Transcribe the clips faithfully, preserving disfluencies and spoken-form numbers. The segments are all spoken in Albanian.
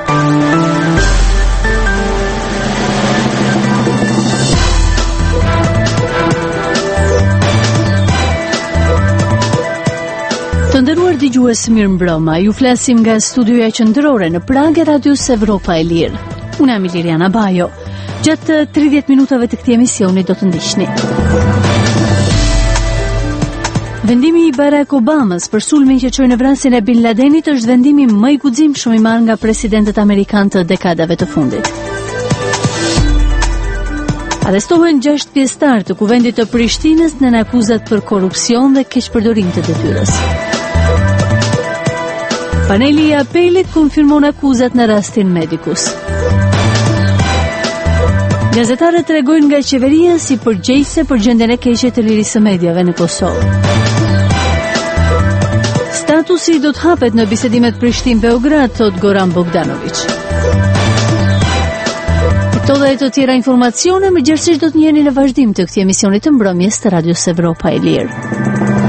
Të nderuar dëgjues, mirëmbrëma. Ju flasim nga studioja qendrore në Prag e Radios Evropa e Lirë. Unë jam Liliana Bajo. Gjatë tridhjetë minutave të këtij emisioni do të ndiqni. Vendimi i Barack Obamas për sulmin që çoi në vrasjen e Bin Ladenit është vendimi më i guximshëm i marrë nga presidentët amerikanë të dekadave të fundit. Arrestohen gjashtë pjesëtar të kuvendit të Prishtinës në akuzat për korrupsion dhe keqpërdorim të detyrës. Paneli i apelit konfirmon akuzat në rastin Medicus. Gazetarët tregojnë nga qeveria si përgjegjëse për gjendjen e keqe të lirisë së medjave në Kosovë. Statusi do të hapet në bisedimet Prishtinë-Beograd, thot Goran Bogdanović. Këto dhe të tjera informacione më gjerësisht do të njiheni në vazhdim të këtij emisioni të mbrëmjes të Radios Evropa e Lirë.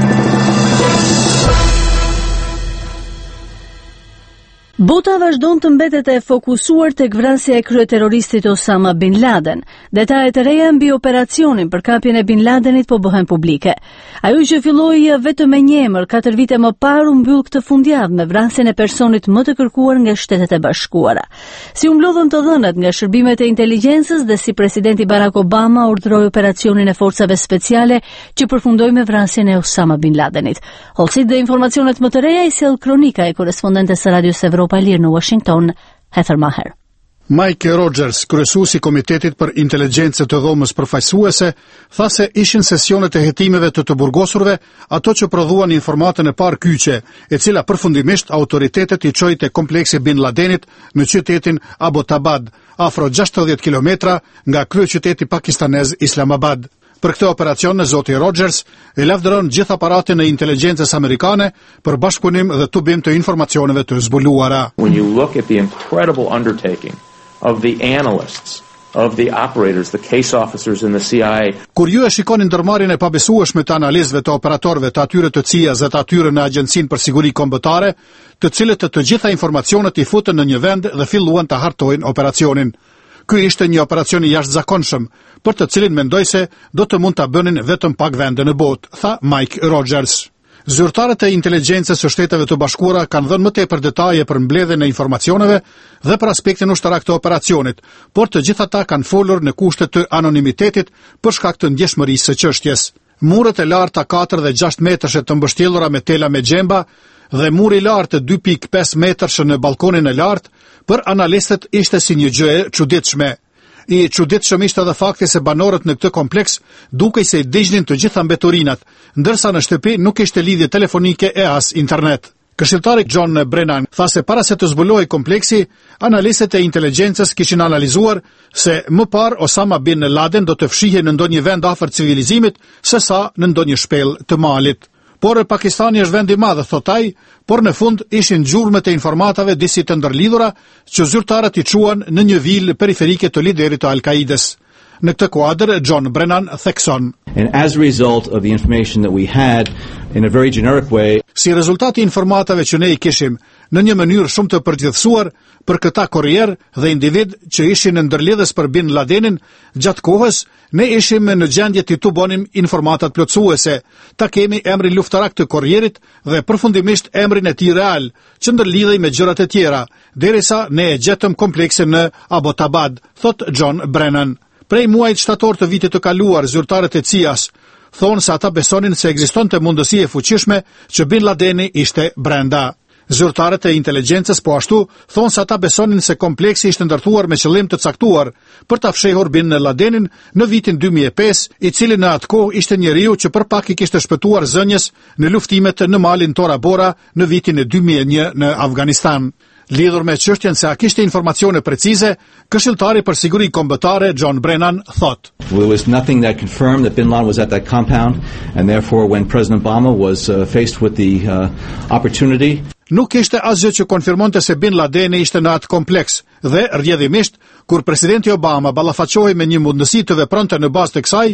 Bota vazhdon të mbetet e fokusuar tek vrasja e kryeterroristit Osama Bin Laden. Detajet e reja mbi operacionin për kapjen e Bin Ladenit po bëhen publike. Ajo që filloi vetëm me një emër katër vite më parë u mbyll këtë fundjavë me vrasjen e personit më të kërkuar nga Shtetet e Bashkuara. Si u mblodhën të dhënat nga shërbimet e inteligjencës dhe si presidenti Barack Obama urdhëroi operacionin e forcave speciale që përfundoi me vrasjen e Osama Bin Ladenit. Hollësit dhe informacionet më të reja i sjell kronika e korrespondentes së Radios Evropa Lirë në Washington, Heather Maher. Mike Rogers, kryesuesi i Komitetit për Inteligjencë të Dhomës Përfaqësuese, tha se ishin sesionet e hetimeve të të burgosurve ato që prodhuan informatën e parë kyçe, e cila përfundimisht autoritetet i çoi te kompleksi Bin Ladenit në qytetin Abbottabad, afro gjashtëdhjetë kilometra nga kryeqyteti pakistanez Islamabad. Për këtë operacion në zoti Rogers e lavdëron gjithë aparatin e inteligjencës amerikane për bashkëpunim dhe tubim të informacioneve të zbuluara. When you look at the incredible undertaking of the analysts, of the operators, the case officers in the C I A. Kur ju e shikoni ndërmarrjen e pabesueshme të analistëve të operatorëve të atyre të C I A-s dhe të atyre në Agjencinë për Siguri Kombëtare, të cilët të, të gjitha informacionet i futën në një vend dhe filluan të hartojnë operacionin. Ky ishte një operacion i jashtëzakonshëm, për të cilin mendoj se do të mund ta bënin vetëm pak vende në botë, tha Mike Rogers. Zyrtarët e inteligjencës së Shteteve të Bashkuara kanë dhënë më tepër detaje për mbledhjen e informacioneve dhe për aspektin ushtarak të operacionit, por të gjitha ata kanë folur në kushte të anonimitetit për shkak të ndjeshmërisë së çështjes. Muret e larta katër dhe gjashtë metrëshe të mbështjellura me tela me gjemba dhe muri i lartë dy pikë pesë metrësh në balkonin e lartë, për analistët ishte si një gjë e çuditshme. I çuditshëm ishte edhe fakti se banorët në këtë kompleks dukej se i digjnin të gjitha mbeturinat, ndërsa në shtëpi nuk ishte lidhje telefonike e as internet. Këshilltari John Brennan tha se para se të zbulohej kompleksi, analistët e inteligjencës kishin analizuar se më parë Osama Bin Laden do të fshihej në ndonjë vend afër civilizimit sesa në ndonjë shpellë të malit. Por Pakistani është vend i madh, thot ai, por në fund ishin gjurmët e informatave disi të ndërlidhura që zyrtarët i quan në një vilë periferike të liderit të Al-Qaidës. Në këtë kuadër, John Brennan thekson. And as a result of the information that we had in a very generic way, si rezultati i informatave që ne i kishim në një mënyrë shumë të përgjithësuar për këta kurrier dhe individ që ishin në ndërlidhës për Bin Ladenin, gjatë kohës ne ishim në gjendje të tubonim informatat plotësuese, ta kemi emrin luftarak të kurrierit dhe përfundimisht emrin e tij real, që ndërlidhej me gjërat e tjera, derisa ne e gjetëm kompleksin në Abbottabad, thot John Brennan. Prej muajit shtator të vitit të kaluar, zyrtarët e C I A-s thonë se ata besonin se ekzistonte mundësi e fuqishme që Bin Ladeni ishte brenda. Zyrtarët e inteligjencës po ashtu thonë se ata besonin se kompleksi ishte ndërtuar me qëllim të caktuar për ta fshehur Bin Ladenin në vitin dy mijë e pesë, i cili në atë kohë ishte njeriu që përpak i kishte shpëtuar zënjes në luftimet në malin Tora Bora në vitin e dy mijë e një në Afganistan. Lidhur me çështjen se a kishte informacione precize, këshilltari për siguri kombëtare John Brennan thot. There was nothing that confirmed that Bin Laden was at that compound, and therefore when President Obama was uh, faced with the uh, opportunity, nuk ishte asgjë që konfirmonte se Bin Ladeni ishte në atë kompleks dhe rrjedhimisht kur presidenti Obama ballafaqohej me një mundësi të vepronte në bazë të kësaj,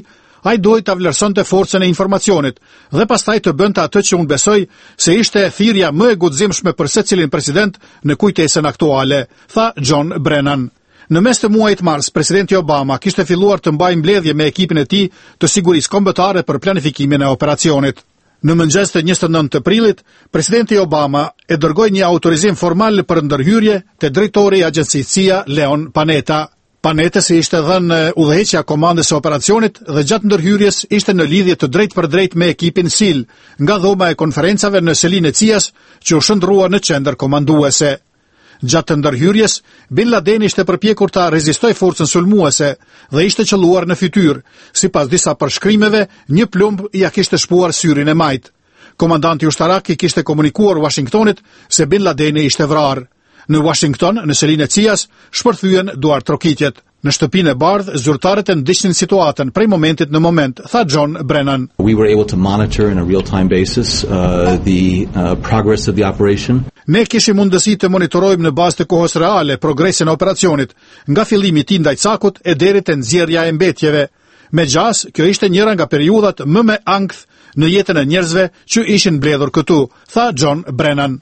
ai duhet ta vlerësonte forcën e informacionit dhe pastaj të bënte atë që unë besoj se ishte thirrja më e guximshme për secilin president në kujtesën aktuale, tha John Brennan. Në mes të muajit mars, presidenti Obama kishte filluar të mbajë mbledhje me ekipin e tij të sigurisë kombëtare për planifikimin e operacionit. Në mëngjes të njëzet e nëntë prillit, presidenti Obama e dërgoi një autorizim formal për ndërhyrje te drejtori i agjencisë C I A Leon Panetta. Panetta si ishte dhënë udhëheqja komandës së operacionit dhe gjatë ndërhyrjes ishte në lidhje të drejtë për drejtë me ekipin S I L nga dhoma e konferencave në selinë e C I A-s që u shndrua në qendër komanduese. Gjatë të ndërhyrjes, Bin Laden ishte përpjekur ta rezistoj forcën sulmuese dhe ishte qelluar në fytyrë. Sipas disa përshkrimeve, një plumb ja kishte shpuar syrin e majt. Komandanti ushtarak i kishte komunikuar Washingtonit se Bin Ladeni ishte vrarë. Në Washington, në selinë e C I A-s, shpërthyen duar trokitjet. Në shtëpinë e bardhë, zyrtarët e ndiqnin situatën prej momentit në moment, tha John Brennan. We were able to monitor in a real-time basis uh, the uh, progress of the operation. Ne kishim mundësi të monitorojmë në bazë të kohës reale progresin e operacionit, nga fillimi i tij ndaj Cakut e deri te nxjerrja e mbetjeve. Me gjas, kjo ishte njëra nga periudhat më me ankth në jetën e njerëzve që ishin mbledhur këtu, tha John Brennan.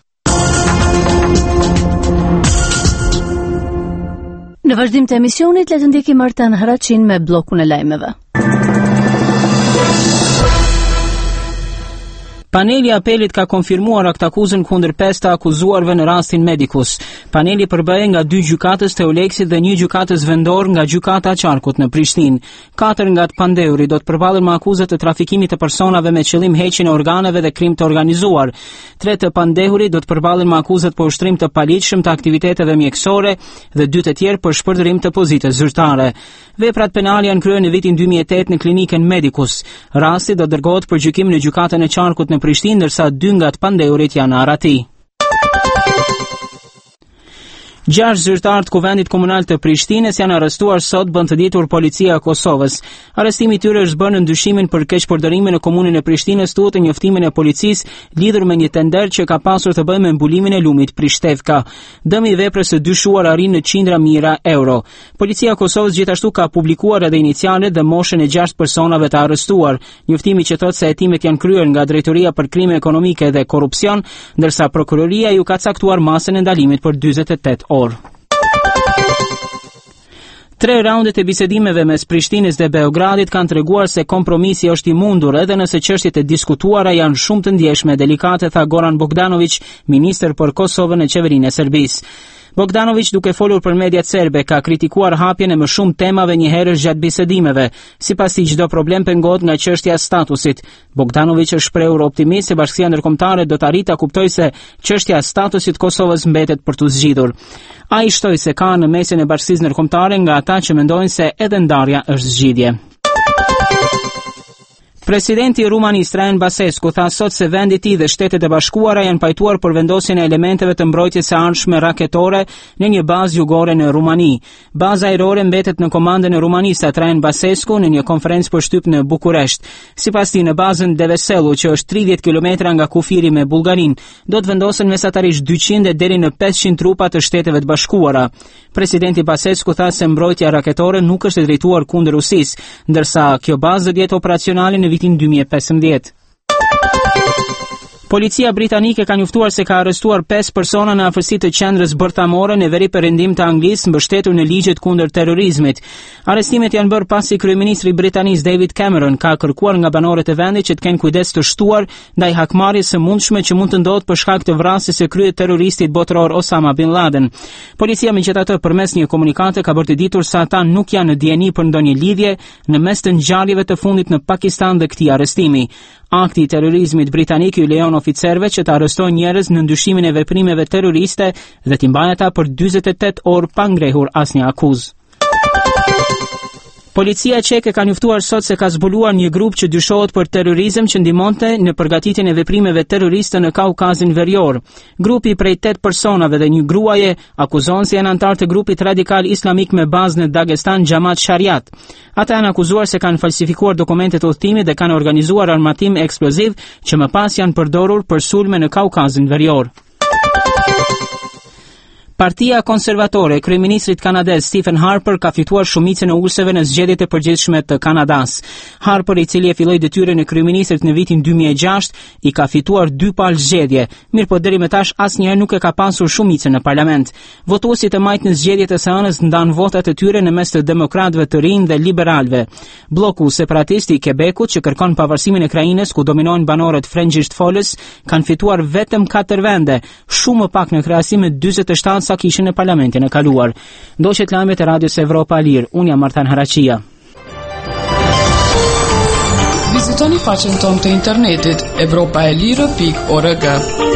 Në vazhdim të emisionit, le të ndjekim Artan Haracin me bllokun e lajmeve. Paneli i apelit ka konfirmuar aktakuzën kundër pesë të akuzuarve në rastin Medicus. Paneli përbëhej nga dy gjykatës të Oleksit dhe një gjykatës vendor nga gjykata e Qarkut në Prishtinë. Katër nga të pandehurit do të përballen me akuzat të trafikimit të personave me qëllim heqjen e organeve dhe krim të organizuar. Tre të pandehurit do të përballen me akuzat për ushtrim të paligjshëm të aktiviteteve mjekësore dhe dy të tjerë për shpërdorim të pozitës zyrtare. Veprat penale janë kryer në vitin dy mijë e tetë në klinikën Medicus. Rasti do dërgohet për gjykim në gjykatën e Qarkut në Prishtinë, ndërsa dy nga të pandehurit janë arati. Gjashtë zyrtarë të Kuvendit Komunal të Prishtinës janë arrestuar sot, bën të ditur policia e Kosovës. Arrestimi i tyre është bërë në ndyshimin për keqpërdorimin në komunën e Prishtinës, tuhet njoftimin e policisë lidhur me një tender që ka pasur të bëjë me mbulimin e lumit Prishtevka. Dëmi i veprës së dyshuar arrin në qindra mijëra euro. Policia e Kosovës gjithashtu ka publikuar edhe inicialet dhe moshën e gjashtë personave të arrestuar. Njoftimi që thotë se hetimet janë kryer nga Drejtoria për Krime Ekonomike dhe Korrupsion, ndërsa prokuroria ju ka caktuar masën e ndalimit për dyzet e tetë orë. Tre raundet e bisedimeve mes Prishtinës dhe Beogradit kanë treguar se kompromisi është i mundur edhe nëse çështjet e diskutuara janë shumë të ndjeshme, delikate, tha Goran Bogdanović, ministër për Kosovën e qeverinë e Serbisë. Bogdanović, duke folur për mediat serbe, ka kritikuar hapjen e më shumë temave njëherësh gjatë bisedimeve. Sipas tij, çdo problem pengohet nga çështja e statusit. Bogdanović është shprehur optimist se Bashkia Ndërkombëtare do të arrijë ta kuptojë se çështja e statusit Kosovës mbetet për të zgjidhur. Ai shtoi se ka në mesin e Bashkisë Ndërkombëtare nga ata që mendojnë se edhe ndarja është zgjidhje. Presidenti i Rumanisë Traian Basescu tha sot se vendi i tij dhe Shtetet e Bashkuara janë pajtuar për vendosjen e elementeve të mbrojtjes së ardhshme raketore në një bazë jugore në Rumani. Baza ajrore mbetet në komandën e Rumanisë, Traian Basescu në një konferencë përshtyp në Bukuresht. Sipas tij, në bazën Deveselu, që është tridhjetë kilometra nga kufiri me Bullgarinë, do të vendosen mesatarisht dyqind deri në pesëqind trupa të Shteteve të Bashkuara. Presidenti Basescu tha se mbrojtja raketore nuk është e drejtuar kundër Rusisë, ndërsa kjo bazë do të jetë operacionale në vitin dy mijë e pesëmbëdhjetë. Policia britanike ka njoftuar se ka arrestuar pesë persona në afërsi të qendrës bërthamore në veri perëndim të Anglisë, mbështetur në ligjet kundër terrorizmit. Arrestimet janë bërë pasi kryeministri britanik David Cameron ka kërkuar nga banorët e vendit që të kenë kujdes të shtuar ndaj hakmarrjes së mundshme që mund të ndodhë për shkak të vrasjes së krye terroristit botror Osama bin Laden. Policia megjithatë përmes një komunikate ka bërë të ditur se ata nuk janë në dieni për ndonjë lidhje në mes të ngjarjeve të fundit në Pakistan dhe këtij arrestimi. Akti i terrorizmit britanik i lejon oficerëve që të arrestojnë njerëz në ndyshimin e veprimeve terroriste dhe t'i mbajnë ata për dyzet e tetë orë pa ngrehur asnjë akuzë. Policia çeke ka njoftuar sot se ka zbuluar një grup që dyshohet për terrorizëm që ndihmonte në përgatitjen e veprimeve terroriste në Kaukazin Verior. Grupi prej tetë personave dhe një gruaje akuzohen se janë anëtar të grupit radikal islamik me bazë në Dagestan Jamaat Shariat. Ata janë akuzuar se kanë falsifikuar dokumentet e udhëtimit dhe kanë organizuar armatim eksploziv që më pas janë përdorur për sulme në Kaukazin Verior. Partia Konservatore e kryeministrit kanadez Stephen Harper ka fituar shumicën e ulseve në zgjedhjet e përgjithshme të Kanadas. Harper, i cili e filloi detyrën e kryeministrit në vitin dy mijë e gjashtë, i ka fituar dy palë zgjedhje, mirëpo deri më tash asnjëherë nuk e ka pasur shumicën në parlament. Votuesit e majtë në zgjedhjet e së hënës ndan votat e tyre në mes të demokratëve të rinj dhe liberalëve. Bloku separatist i Quebecut, që kërkon pavarësimin e krajines ku dominojnë banorët frëngjisht folës, kanë fituar vetëm katër vende, shumë më pak në krahasim me dyzet e shtatë sa kishin në parlamentin e kaluar. Ndoqet lajmet e Radios Evropa Lir. Unë jam Martan Haraqia. Vizitoni faqen tonë të internetit evropaelire pikë org.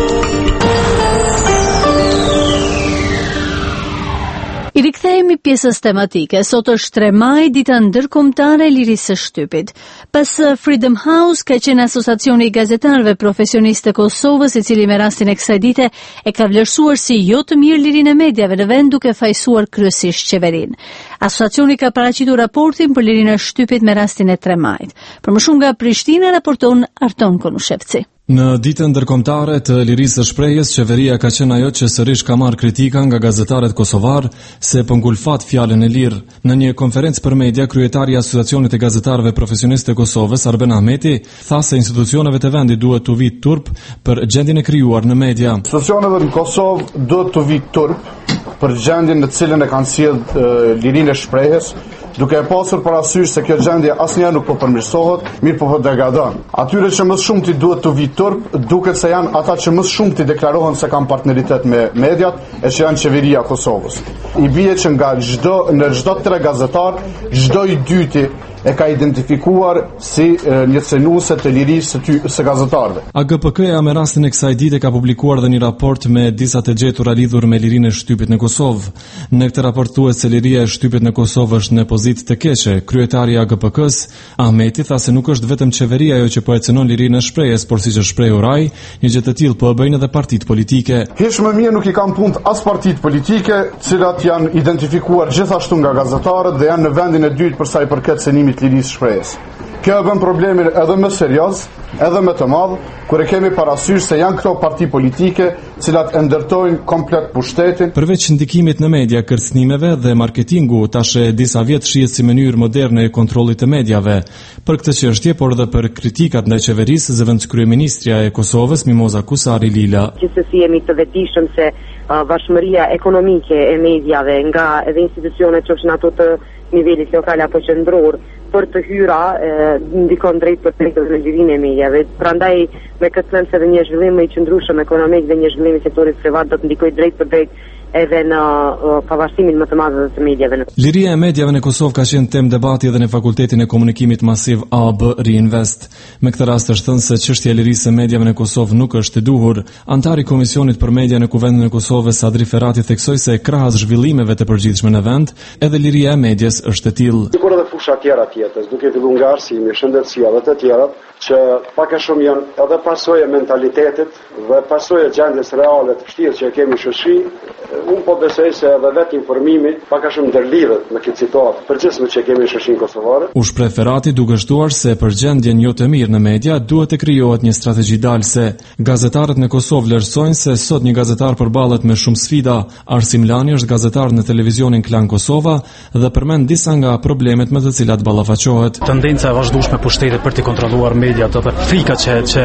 I rikthehemi pjesës tematike. Sot është tre maj, dita ndërkombëtare e lirisë së shtypit. Pas Freedom House ka qenë asociacioni i gazetarëve profesionistë të Kosovës, i cili me rastin e kësaj dite e ka vlerësuar si jo të mirë lirinë e mediave në vend, duke fajsuar kryesisht qeverinë. Asociacioni ka paraqitur raportin për lirinë e shtypit me rastin e tre majit. Për më shumë nga Prishtina raporton Arton Konushevci. Në ditën ndërkombëtare të lirisë së shprehjes, qeveria ka qenë ajo që sërish ka marrë kritika nga gazetarët kosovar se pëngulfat fjalën e lirë. Në një konferencë për media, kryetari i Asociacionit të Gazetarëve Profesionistë të Kosovës, Arben Ahmeti, tha se institucioneve të vendit duhet të vitë turp për gjendjen e krijuar në media. Institucioneve në Kosovë duhet të vitë turp për gjendjen në cilën e kanë sjellë lirinë e shprehjes, duke e pasur parasysh se kjo gjendje asnjëherë nuk po përmirësohet, mirë po po degradon. Atyre që më shumë ti duhet të vitë turp, duket se janë ata që më shumë ti deklarohen se kanë partneritet me mediat e që janë qeveria e Kosovës. I bie që nga çdo në çdo tre gazetar, çdo i dyti e ka identifikuar si e, një cenuse të lirisë së, së gazetarëve. A G P K-ja me rastin e kësaj dite ka publikuar dhe një raport me disa të gjetura lidhur me lirinë e shtypit në Kosovë. Në këtë raport thuhet se liria e shtypit në Kosovë është në pozitë të keqe. Kryetari i A G P K-s, Ahmeti, tha se nuk është vetëm qeveria ajo që po e cënon lirinë e shprehjes, por siç është shprehur ai, një gjë të tillë po e bëjnë edhe partitë politike. Hiç më mirë nuk i kanë punë as partitë politike, të cilat janë identifikuar gjithashtu nga gazetarët dhe janë në vendin e dytë për sa i përket cenimit të lirisë shprehjes. Kjo e bën problemin edhe më serioz, edhe më të madh, kur e kemi parasysh se janë këto parti politike, cilat e ndërtojnë komplet pushtetin. Përveç ndikimit në media, kërcënimeve dhe marketingu, tash e disa vjet shihet si mënyrë moderne e kontrollit të mediave. Për këtë çështje, por edhe për kritikat ndaj qeverisë, zëvendëskryeministrja e Kosovës, Mimoza Kusari Lila. Gjithsesi jemi të vetëdijshëm se uh, vashmëria ekonomike e mediave nga edhe institucionet që është në ato të nivelit lokal apo qendror për të hyra e, ndikon drejt për drejt në lirinë e mediave. Prandaj me këtë sens edhe një zhvillim më i qëndrueshëm ekonomik dhe një zhvillim i sektorit privat do të ndikojë drejt për drejt edhe në uh, pavarësimin më të madh të mediave. Liria e mediave në Kosovë ka qenë temë debati edhe në Fakultetin e Komunikimit Masiv A B Reinvest. Me këtë rast është thënë se çështja e lirisë së mediave në Kosovë nuk është e duhur. Antari i Komisionit për Media në Kuvendin e Kosovës, Sadri Ferrati, theksoi se krahas zhvillimeve të përgjithshme në vend, edhe liria e medias është e tillë. Sikur edhe fusha tjera tjetës, duke filluar nga arsimi, shëndetësia dhe të tjerat, që pak a shumë janë edhe pasojë e mentalitetit dhe pasojë e gjendjes reale të vështirë që e kemi në shoqëri. Unë po besoj se edhe vetë informimi pak a shumë ndërlidhet me këtë situatë përgjithshme që kemi në shoqërinë kosovare. U shpreh Ferrati duke shtuar se për gjendjen jo të mirë në media duhet të krijohet një strategji dalëse. Gazetarët në Kosovë vlerësojnë se sot një gazetar përballet me shumë sfida. Arsim Lani është gazetar në televizionin Klan Kosova dhe përmend disa nga problemet me të cilat ballafaqohet. Tendenca e vazhdueshme e pushtetit për të kontrolluar mediat edhe frika që që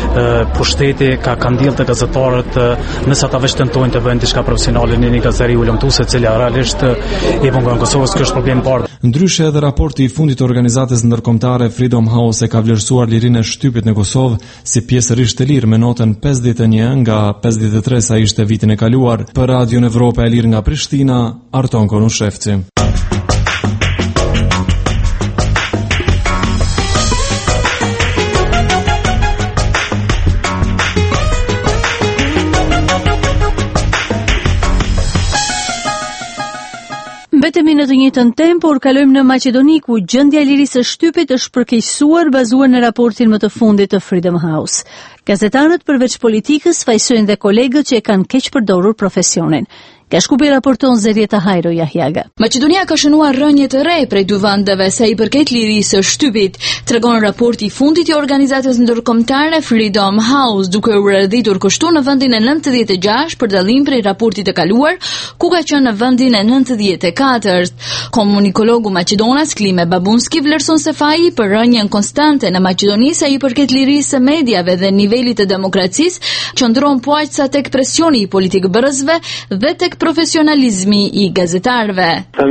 pushteti ka ka ndjellë të gazetarët nëse ata veç tentojnë të bëjnë diçka profesionale në një gazetari ulëmtuese e cila realisht i mungon Kosovës, kjo është problem i parë. Ndryshe edhe raporti i fundit të organizatës ndërkombëtare Freedom House e ka vlerësuar lirinë e shtypit në Kosovë si pjesërisht të lirë me notën pesëdhjetë e një nga pesëdhjetë e tre sa ishte vitin e kaluar. Për Radion Evropa e Lirë nga Prishtina, Arton Konushevci. Mbetemi në të njëjtën temë, por kalojmë në Maqedoni ku gjendja e lirisë së shtypit është përkeqësuar bazuar në raportin më të fundit të Freedom House. Gazetarët përveç politikës fajsojnë dhe kolegët që e kanë keq përdorur profesionin. Nga Shkupi raporton Zerieta Hajro Jahjaga. Maqedonia ka shënuar rënje të re prej dy vendeve sa i përket lirisë së shtypit, tregon raporti i fundit i organizatës ndërkombëtare Freedom House, duke u rrëdhitur kështu në vendin e nëntëdhjetë e gjashtë për dallim prej raportit të kaluar, ku ka qenë në vendin e nëntëdhjetë e katërt. Komunikologu maqedonas Klime Babunski vlerëson se faji për rënjen konstante në Maqedoni sa i përket lirisë së mediave dhe nivelit të demokracisë qëndron poaqsa tek presioni i politikbërësve dhe tek profesionalizmi i gazetarëve.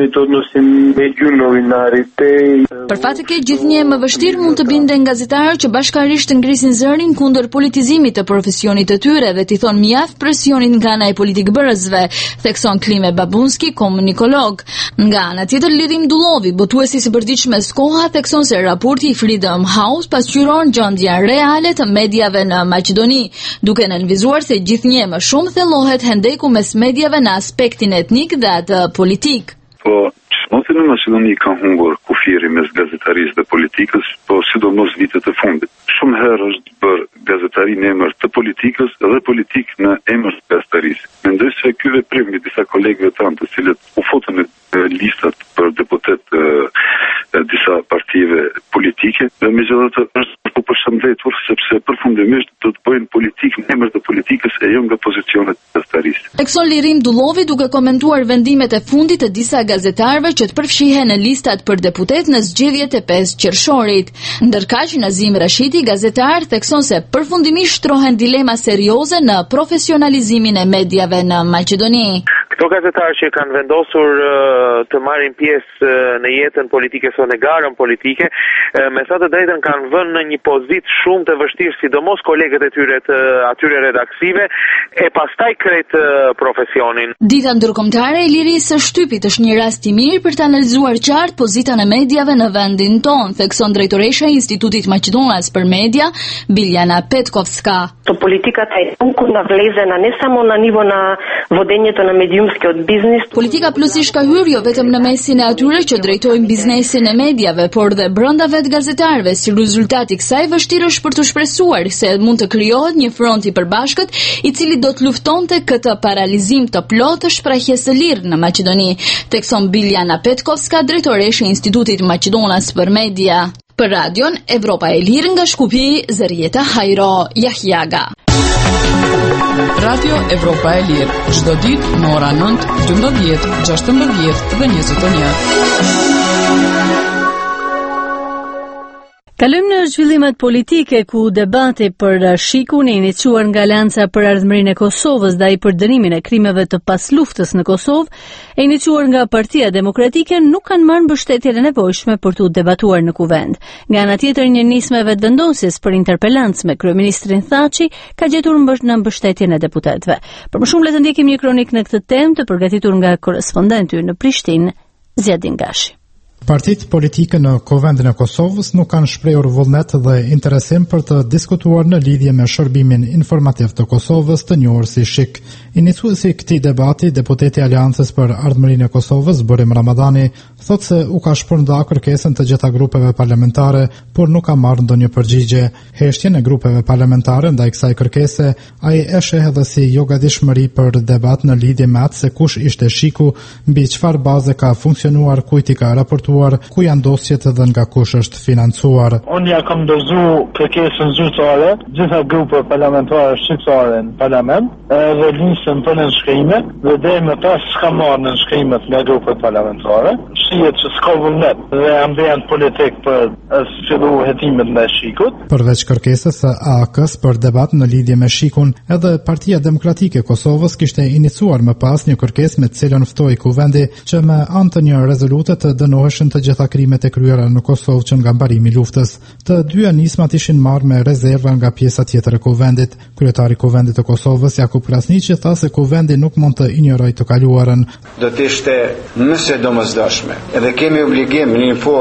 Për fat të keq gjithnjë më vështirë mund të binden gazetarët që bashkarisht të ngrisin zërin kundër politizimit të profesionit të tyre dhe t'i thonë mjaft presionit nga ana e politikbërësve, thekson Klime Babunski, komunikolog. Nga ana tjetër Lirim Dullovi, botuesi i përditshme Skoha, thekson se raporti i Freedom House pasqyron gjendjen reale të mediave në Maqedoni, duke nënvizuar se gjithnjë më shumë thellohet hendeku mes mediave në aspektin etnik dhe atë politik. Po, çmoti në Maqedoni ka humbur kufiri mes gazetarisë dhe politikës, po sidomos vitet e fundit. Shumë herë është bërë gazetari në emër të politikës dhe politik në emër të gazetarisë. Mendoj se ky veprim i disa kolegëve tanë, të cilët u futën në listat për deputet e disa partive politike, dhe megjithatë është po përshëndetur sepse përfundimisht do të bëjnë politikë në emër të politikës e jo nga pozicionet e gazetarisë. Tekson Lirim Dullovi duke komentuar vendimet e fundit të disa gazetarëve që të përfshihen në listat për deputet në zgjedhjet e pesë qershorit. Ndërkaq Nazim Rashidi, gazetar, thekson se përfundimisht shtrohen dilema serioze në profesionalizimin e mediave në Maqedoni. Këto gazetarë që kanë vendosur uh, të marrin pjesë uh, në jetën politike ose në garën politike, uh, me sa të drejtën kanë vënë në një pozitë shumë të vështirë, sidomos kolegët e tyre të atyre redaksive, e pastaj kret uh, profesionin. Dita ndërkombëtare e lirisë së shtypit është një rast i mirë për të analizuar qartë pozitën e mediave në vendin tonë, thekson drejtoresha e Institutit Maqedonas për Media, Biljana Petkovska. To политиката е толку навлезена не само на ниво на водењето на медиумскиот бизнес. Politika plusish ka hyrë jo vetëm në mesin e atyre që drejtojnë biznesin e mediave, por dhe brenda vetë gazetarëve. Si rezultat i kësaj vështirë është për të shpresuar se mund të krijohet një front i përbashkët i cili do të luftonte këtë paralizim të plotë të shprehjes së lirë në Maqedoni, thekson Biljana Petkovska, drejtoresha e Institutit Maqedonas për Media. Për radion Evropa e Lirë nga Shkupi, Zerieta Hajro Jahjaga. Radio Evropa e Lirë, çdo ditë në ora nëntë, dymbëdhjetë, gjashtëmbëdhjetë dhe njëzet e një. Kalojmë në zhvillimet politike ku debati për shikun e iniciuar nga Alianca për Ardhmërinë e Kosovës dhe ai për dënimin e krimeve të pasluftës në Kosovë, e iniciuar nga Partia Demokratike, nuk kanë marrë mbështetjen e nevojshme për të debatuar në kuvend. Nga ana tjetër, një nismë vetëvendosjes për interpelancë me kryeministrin Thaçi ka gjetur në mbështetjen e deputetëve. Për më shumë le të ndjekim një kronik në këtë temë të përgatitur nga korrespondenti në Prishtinë, Zjadin Gashi. Partitë politike në Kuvendin e Kosovës nuk kanë shprehur vullnet dhe interesim për të diskutuar në lidhje me shërbimin informativ të Kosovës, të njohur si SHIK. Iniciuesi i këtij debati, deputeti i Aleancës për Ardhmërinë e Kosovës, Burim Ramadani, thotë se u ka shpërndarë kërkesën të gjitha grupeve parlamentare, por nuk ka marrë ndonjë përgjigje. Heshtjen e grupeve parlamentare ndaj kësaj kërkese ai e sheh edhe si jogatishmëri për debat në lidhje me atë se kush ishte SHIK-u, mbi çfarë baze ka funksionuar, kujt i ka raportuar, ku janë dosjet dhe nga kush është financuar. Unë ja kam dorëzu kërkesën zyrtare gjitha grupeve parlamentare shqiptare në parlament dhe listën për nënshkrime dhe deri më pas s'ka marrë nënshkrimet nga grupet parlamentare. Shihet që s'ka vullnet dhe ambient politik për të filluar hetimet ndaj SHIK-ut. Përveç kërkesës së A A K-s për debat në lidhje me SHIK-un, edhe Partia Demokratike e Kosovës kishte iniciuar më pas një kërkesë me të cilën ftoi kuvendi që me anë të një rezolute të dënoheshin të gjitha krimet e kryera në Kosovë që nga mbarimi i luftës. Të dyja nismat ishin marrë me rezerva nga pjesa tjetër e kuvendit. Kryetari i kuvendit të Kosovës, Jakub Krasniqi, tha se kuvendi nuk mund të injorojë të kaluarën. Do të ishte nëse domosdoshme, edhe kemi obligim në një formë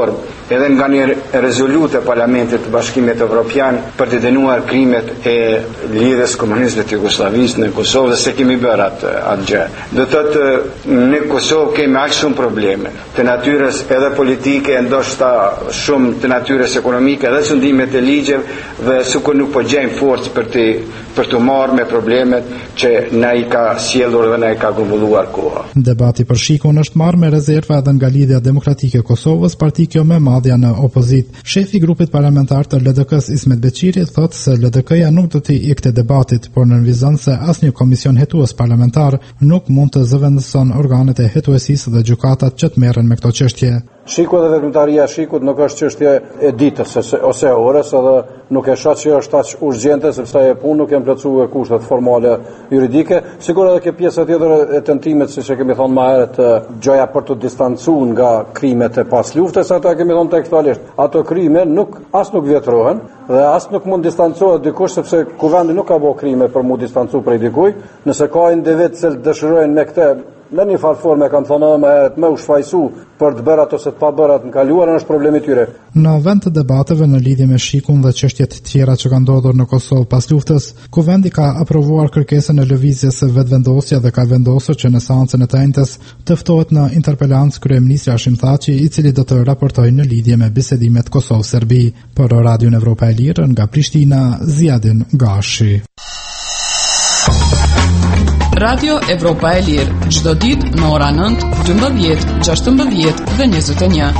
edhe nga një rezolutë e Parlamentit të Bashkimit Evropian për të dënuar krimet e lidhjes komuniste të Jugosllavisë në Kosovë, se kemi bërë atë, atë gjë. Do thotë në Kosovë kemi aq shumë probleme të natyrës edhe politike, ndoshta shumë të natyrës ekonomike dhe sundimet e ligjeve, dhe sikur nuk po gjejmë forcë për të për të marrë me problemet që na i ka sjellur dhe na i ka grumbulluar koha. Debati për shikun është marrë me rezerva edhe nga Lidhja Demokratike e Kosovës, parti kjo me madhja në opozit. Shefi i grupit parlamentar të L D K-s Ismet Beqiri thotë se L D K-ja nuk do të ikte debatit, por nënvizon se asnjë komision hetues parlamentar nuk mund të zëvendëson organet e hetuesisë dhe gjykatat që të merren me këto çështje. Shiku dhe veprimtaria e shikut nuk është çështje e ditës ose e orës, edhe nuk e shoh që është aq urgjente sepse e punë nuk janë plotësuar kushtet formale juridike. Sigurisht edhe kjo pjesa tjetër e tentimit, siç e kemi thënë më herët, gjoja për të distancuar nga krimet e pas luftës, ato e kemi thënë tekstualisht. Ato krime nuk as nuk vjetrohen dhe as nuk mund distancohet dikush, sepse kuvendi nuk ka bërë krime për mu distancu prej dikujt. Nëse ka individ që dëshirojnë me këtë në një farë forme kanë thonë më herët me u shfaqsu për të bërë ato se të pa bërë atë në kaluarën është problemi i tyre. Në vend të debateve në lidhje me shikun dhe çështjet tjera që kanë ndodhur në Kosovë pas luftës, kuvendi ka aprovuar kërkesën e lëvizjes së vetvendosja dhe ka vendosur që në seancën e të njëjtës të ftohet në interpelancë kryeministri Hashim Thaçi, i cili do të raportojë në lidhje me bisedimet Kosovë-Serbi. Për Radion Evropa e Lirë nga Prishtina, Ziadin Gashi. Radio Evropa e Lirë, çdo ditë në ora nëntë, dymbëdhjetë, gjashtëmbëdhjetë dhe njëzet e një.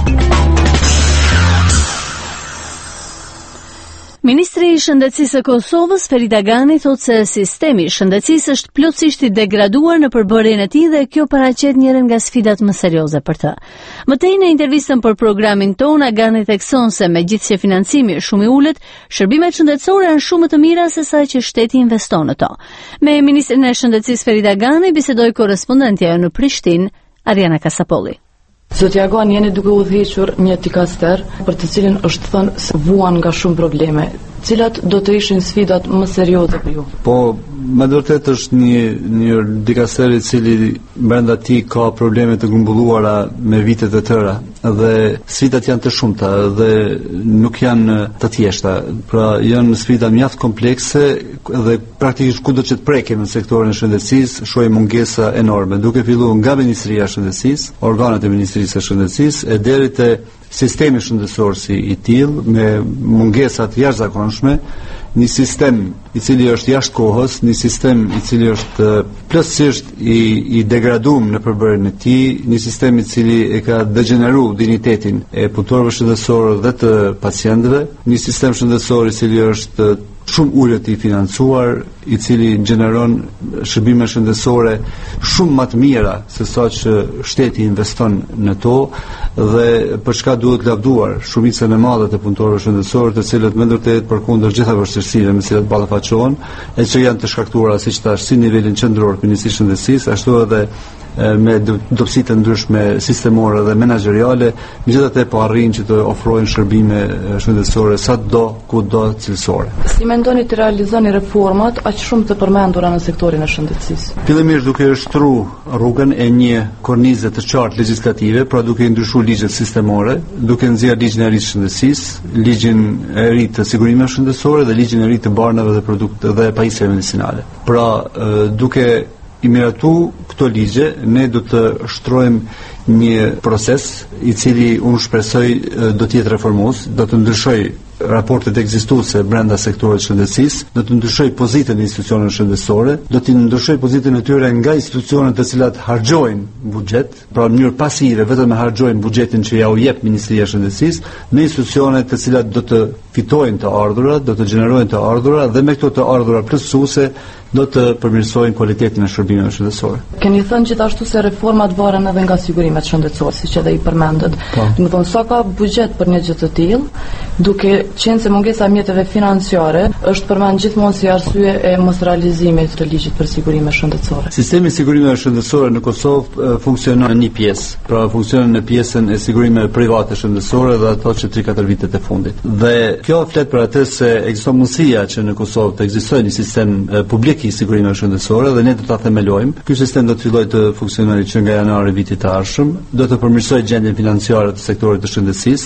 Ministri i Shëndetësisë së Kosovës, Ferida Gani, thotë se sistemi i shëndetësisë është plotësisht i degraduar në përbërjen e tij dhe kjo paraqet njërin nga sfidat më serioze për të. Më tej në intervistën për programin tonë, Gani thekson se megjithëse financimi është shumë i ulët, shërbimet shëndetësore janë shumë më të mira se sa që shteti investon në to. Me ministrin e Shëndetësisë Ferida Gani bisedoi korrespondentja në Prishtinë, Ariana Kasapolli. Zotja Gani, jeni duke udhëhequr një dikaster për të cilin është thënë se vuan nga shumë probleme. Cilat do të ishin sfidat më serioze për ju? Po, me vërtet është një një dikaster i cili brenda tij ka probleme të grumbulluara me vitet e tëra dhe sfidat janë të shumta dhe nuk janë të thjeshta. Pra janë sfida mjaft komplekse dhe praktikisht kudo që të prekem në sektorin e shëndetësisë, shohim mungesa enorme, duke filluar nga Ministria e Shëndetësisë, organet e Ministrisë së Shëndetësisë e deri te sistemi shëndetësor si i tillë me mungesa të jashtëzakonshme, një sistem i cili është jashtë kohës, një sistem i cili është plotësisht i, i degraduar në përbërjen e tij, një sistem i cili e ka degeneruar dinjitetin e punëtorëve shëndetësor dhe të pacientëve, një sistem shëndetësor i cili është shumë ulët i financuar, i cili gjeneron shërbime shëndetësore shumë më të mira se sa që shteti investon në to dhe për çka duhet lavduar shumicën e madhe të punëtorëve shëndetësor, të cilët me vërtet përkundër gjitha vështirësive me cilat ballafaqohen, e që janë të shkaktuara siç thash si nivelin qendror të Ministrisë së Shëndetësisë, ashtu edhe me dobësi të ndryshme sistemore dhe menaxheriale, megjithatë po arrin që të ofrojnë shërbime shëndetësore sado, kudo, cilësore. Si mendoni të realizoni reformat aq shumë të përmendura në sektorin e shëndetësisë? Fillimisht duke shtruar rrugën e një kornize të qartë legjislative, pra duke ndryshuar ligjet sistemore, duke nxjerrë ligjin e ri të shëndetësisë, ligjin e ri të sigurimeve shëndetësore dhe ligjin e ri të barnave dhe produkte dhe pajisjeve medicinale. Pra duke i miratu këto ligje, ne do të shtrojmë një proces i cili unë shpresoj do të jetë reformues, do të ndryshoj raportet ekzistuese brenda sektorit shëndetësisë, do të ndryshoj pozitën e institucioneve shëndetësore, do të ndryshoj pozitën e tyre nga institucionet të cilat harxojnë buxhet, pra në mënyrë pasive vetëm e harxojnë buxhetin që ja u jep Ministria e Shëndetësisë, në institucione të cilat do të fitojnë të ardhurat, do të gjenerojnë të ardhurat dhe me këto të ardhura plotësuese do të përmirësojnë cilësinë e shërbimeve shëndetësore. Keni thënë gjithashtu se reformat varen edhe nga sigurimet shëndetësore, siç edhe i përmendët. Do të thonë sa ka buxhet për një gjë të tillë, duke qenë se mungesa e mjeteve financiare është përmend gjithmonë si arsye e mos realizimit të ligjit për sigurime shëndetësore. Sistemi i sigurimeve shëndetësore në Kosovë funksionon në një pjesë, pra funksionon në pjesën e sigurimeve private shëndetësore dhe ato që tre katër vitet e fundit. Dhe kjo flet për atë se ekziston mundësia që në Kosovë të ekzistojë një sistem publik i sigurimeve shëndetësore dhe ne do ta themelojmë. Ky sistem do të fillojë të funksionojë që nga janari vitit të ardhshëm, do të përmirësojë gjendjen financiare të sektorit të shëndetësisë.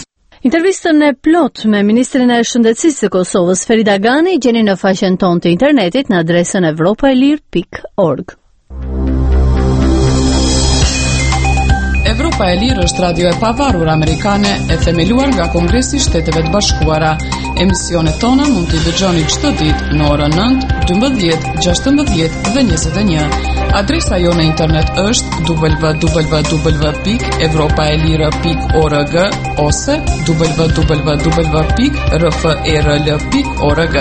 Intervistën e plot me ministrin e shëndetësisë së Kosovës Ferida Gani gjeni në faqen tonë të internetit në adresën evropaelir pikë org. Evropa e Lirë është radio e pavarur amerikane e themeluar nga Kongresi i Shteteve të Bashkuara. Emisionet tona mund t'i dëgjoni çdo ditë në orën nëntë, dymbëdhjetë, gjashtëmbëdhjetë dhe njëzet e një. Adresa jo në internet është w w w pikë evropaelire pikë org ose w w w pikë r f e r l pikë org.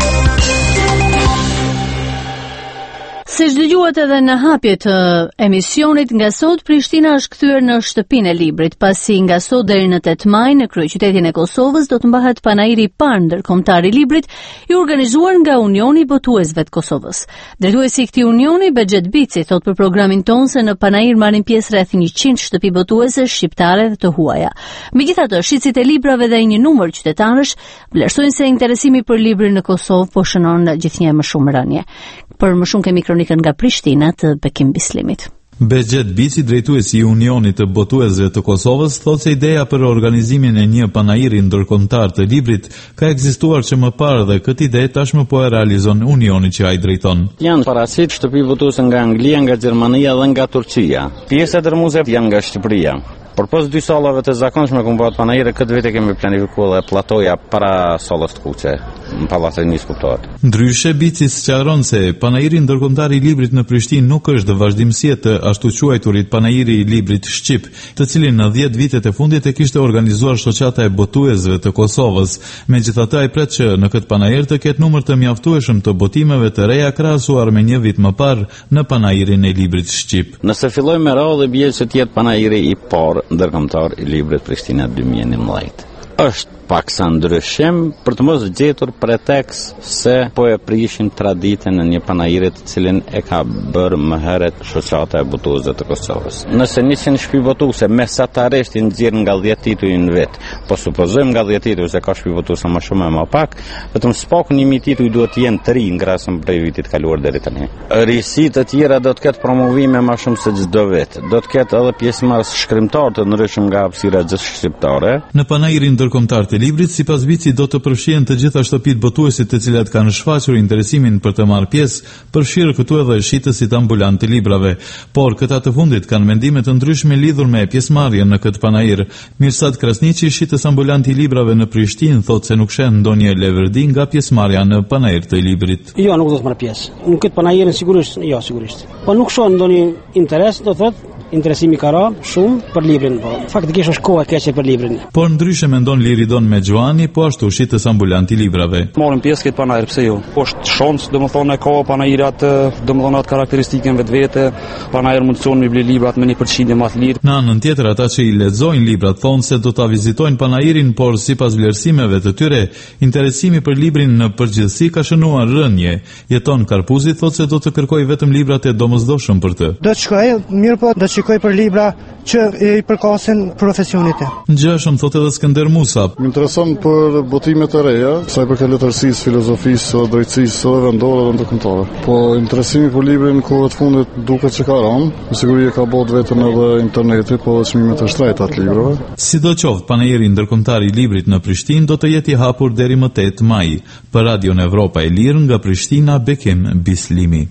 Si dëgjuat edhe në hapje të emisionit, nga sot Prishtina është kthyer në shtëpinë e librit, pasi nga sot deri në tetë maj në kryeqytetin e Kosovës do të mbahet panairi i parë ndërkombëtar i librit, i organizuar nga Unioni i Botuesve të Kosovës. Drejtuesi i këtij unioni, Bexhet Bici, thot për programin tonë se në panair marrin pjesë rreth njëqind shtëpi botuese shqiptare dhe të huaja. Megjithatë, shitësit e librave dhe një numër qytetarësh vlerësojnë se interesimi për librin në Kosovë po shënon gjithnjë më shumë rënje. Për më shumë kemi kronikën nga Prishtina të Bekim Bislimit. Bexhet Bici, drejtuesi i Unionit të Botuesve të Kosovës, thotë se ideja për organizimin e një panairi ndërkombëtar të librit ka ekzistuar që më parë dhe këtë ide tashmë po e realizon Unioni që ai drejton. Janë parasit shtëpi botuese nga Anglia, nga Gjermania dhe nga Turqia. Pjesa e dërmuese janë nga Shqipëria. Por pas dy sallave të zakonshme ku bëhet panaire, këtë vit e kemi planifikuar dhe platoja para sallës të kuqe, në pallatin nis kuptohet. Ndryshe, Bici sqaron se panairi ndërkombëtar i librit në Prishtinë nuk është vazhdimësia të ashtu quajturit panairi i librit shqip, të cilin në dhjetë vitet e fundit e kishte organizuar shoqata e botuesve të Kosovës. Megjithatë, ai pret që në këtë panair të ketë numër të mjaftueshëm të botimeve të reja krahasuar me një vit më parë në panairin e librit shqip. Nëse fillojmë me radhë dhe bie që të jetë panairi i parë ndërkombëtar i librit Prishtina dy mijë e njëmbëdhjetë. Është paksa ndryshim për të mos gjetur pretekst se po e prishin traditën në një panaire të cilin e ka bërë më herët shoqata e botuesve të Kosovës. Nëse njëqind shtëpi botuese mesatarisht i nxjerr nga dhjetë tituj në vit, po supozojmë nga dhjetë tituj se ka shtëpi botuese më shumë e më pak, vetëm s'pak një mijë tituj duhet të jenë të ri ngrasëm prej vitit kaluar deri tani. Risitë të tjera do të ketë promovime më shumë se çdo vit. Do të ketë edhe pjesëmarrës shkrimtar të ndryshëm nga hapësira gjithshqiptare. Në panairin ndërkombëtar të librit, sipas Bici, do të përfshihen të gjitha shtëpitë botuesit të cilat kanë shfaqur interesimin për të marrë pjesë, përfshirë këtu edhe shitësit ambulant të librave, por këta të fundit kanë mendime të ndryshme lidhur me pjesëmarrjen në këtë panair. Mirsad Krasniqi, shitës ambulant i librave në Prishtinë, thotë se nuk sheh ndonjë levërdi nga pjesëmarrja në panair të librit. Jo, nuk do të marr pjesë. Në këtë panair sigurisht, jo, sigurisht. Po nuk shoh ndonjë interes, do thotë interesimi ka ra shumë për librin, po faktikisht është koha e keqe për librin. Por ndryshe mendon Liridon Mexhuani, po ashtu shitës ambulant i librave. Marrim pjesë këtë panair, pse jo? Është shans, domethënë ka panairat, domethënë atë karakteristikën vetvete, panair mundson me ble librat me një përqindje më të lirë. Në anën tjetër, ata që i lexojnë librat thonë se do ta vizitojnë panairin, por sipas vlerësimeve të tyre, interesimi për librin në përgjithësi ka shënuar rënje. Jeton Karpuzi thotë se do të kërkojë vetëm librat e domosdoshëm për të. Do të shkoj, mirë po, do shikoj për libra që i përkasin profesionit e. Ngjashëm thotë edhe Skënder Musa. Më intereson për botimet e reja, sa i përket letërsisë, filozofisë, drejtësisë dhe vendore dhe ndërkombëtare. Po interesimi për librin në kohët fundit duket që ka rënë, me siguri e ka bot vetëm edhe interneti, po edhe çmimet e shtrejta të librave. Sidoqoftë, panairi ndërkombëtar i librit në Prishtinë do të jetë i hapur deri më tetë maj. Për Radion Evropa e Lirë nga Prishtina, Bekim Bislimi.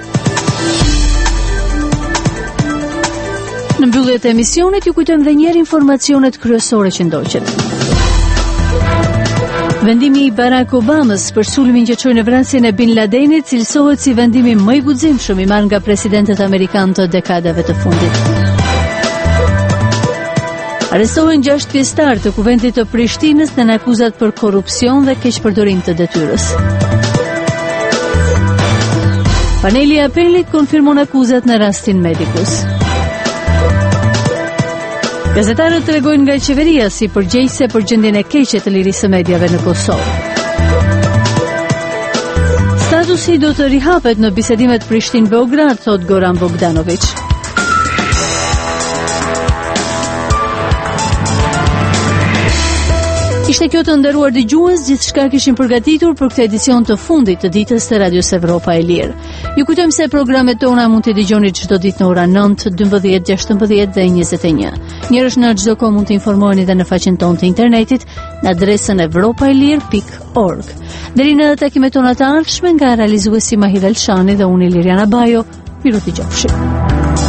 Në mbyllje të emisionit ju kujtojmë edhe një herë informacionet kryesore që ndoqën. Vendimi i Barack Obamas për sulmin që çoi në vrasjen e Bin Ladenit cilësohet si vendimi më i guximshëm i marrë nga presidentët amerikanë të dekadave të fundit. Arrestohen gjashtë pjesëtar të kuvendit të Prishtinës në akuzat për korrupsion dhe keqpërdorim të detyrës. Paneli i apelit konfirmon akuzat në rastin Medikus. Gazetarët tregojnë nga qeveria si përgjegjëse për gjendjen e keqe të lirisë së mediave në Kosovë. Statusi do të rihapet në bisedimet Prishtinë-Beograd, thot Goran Bogdanović. Ishte kjo të nderuar dëgjues, gjithçka kishim përgatitur për këtë edicion të fundit të ditës të Radios Evropa e Lirë. Ju kujtojmë se programet tona mund t'i dëgjoni çdo ditë në orën nëntë, dymbëdhjetë, gjashtëmbëdhjetë dhe njëzet e një. Njërësh në çdo kohë mund të informoheni dhe në faqen tonë të internetit në adresën evropailir pikë org. Deri në takimet tona të ardhshme nga realizuesi Mahir Elshani dhe unë Liriana Bajo, miru t'i gjofshim.